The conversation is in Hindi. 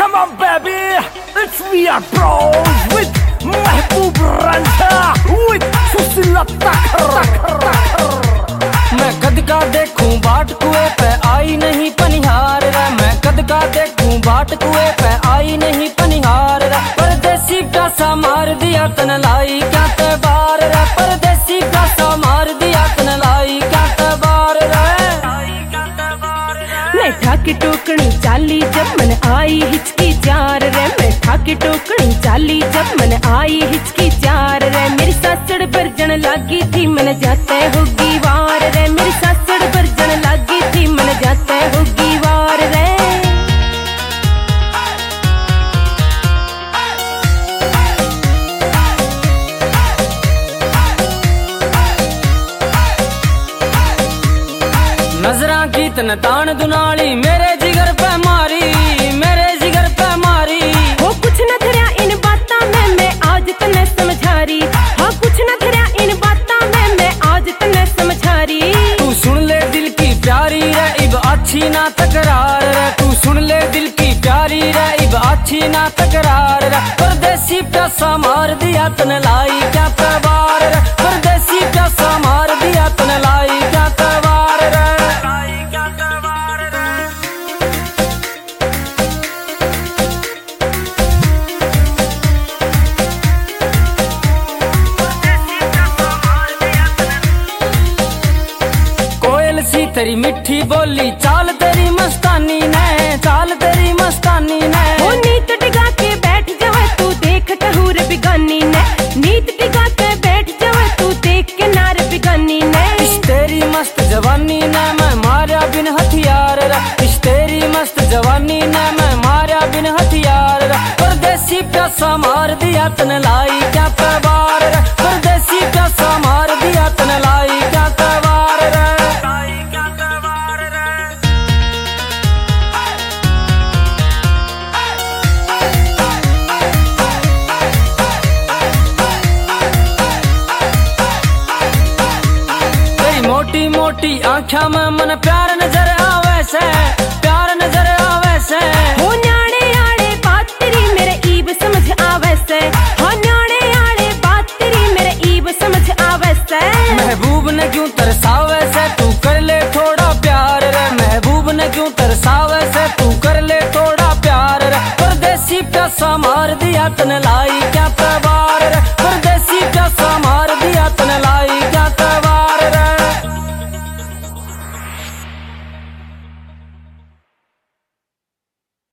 Come on, baby, it's we are bros with Mehboob Ranjha with Sushila Takhar. मैं कद का देखूं बाट कुएं पे आई नहीं पनिहार रे, मैं कद का देखूं बाट कुएं पे आई नहीं पनिहार रे। परदेसी प्यासा मार दिया तन लाई क्या ते बार रे, परदेसी प्यासा मार दिया तन लाई क्या ते बार रे। मैं ठाकी टोकनी चाली जब मन आई हिचकी चार रे, मैं ठाकी टोकनी चाली जब मन आई हिचकी चार रे। मेरी सासड़ बरजन लागी थी मन जाते होगी वार रे, मेरी सासड़ बरजन लागी थी मन जाते होगी वार रे। नजरा की तन तान दुनाली मेरे जिगर पे मारी, मेरे जिगर पे मारी। हो कुछ न धरा इन बातां में मैं आज तने समझा रही, हाँ कुछ न धरा इन बातां में मैं आज तने समझा रही। तू सुन ले दिल की प्यारी रे इब अच्छी ना तकरार रे, तू सुन ले दिल की प्यारी रे इब अच्छी ना तकरार रे। परदेसी प्यासा मार दिया तन लाई क्या तवार रे, परदेसी प्यासा मार दिया तन लाई क्या तवार रे। कोयल सी तेरी मिठी बोली चाल तेरी मस्तानी ने, चाल तेरी मस्तानी ने। हो नीत टिका के बैठ जावे तू देख कहूर बिगानी ने, नीत टिका के बैठ जावे तू देख के नार बिगानी ने। इस तेरी मस्त जवानी ने मैं मारा बिन हथियार रे, इस तेरी मस्त जवानी ने मैं मारा बिन हथियार रे। परदेसी प्यासा मार दिया तन लाई क्या तवार रे, परदेसी प्यासा मार दिया तन लाई क्या तवार रे। मोटी मोटी आँखा में मन प्यार नजर आवे से, प्यार नजर आवे से। हो न्याणे आड़े बात तेरी मेरे ईब समझ आवे से, हो न्याणे आड़े बात तेरी मेरे ईब समझ आवे से। महबूब ने क्यों तरसावे से तू कर ले थोड़ा प्यार रे, महबूब ने क्यों तरसावे से तू कर ले थोड़ा प्यार रे। परदेसी प्यासा मार दिया तन लाई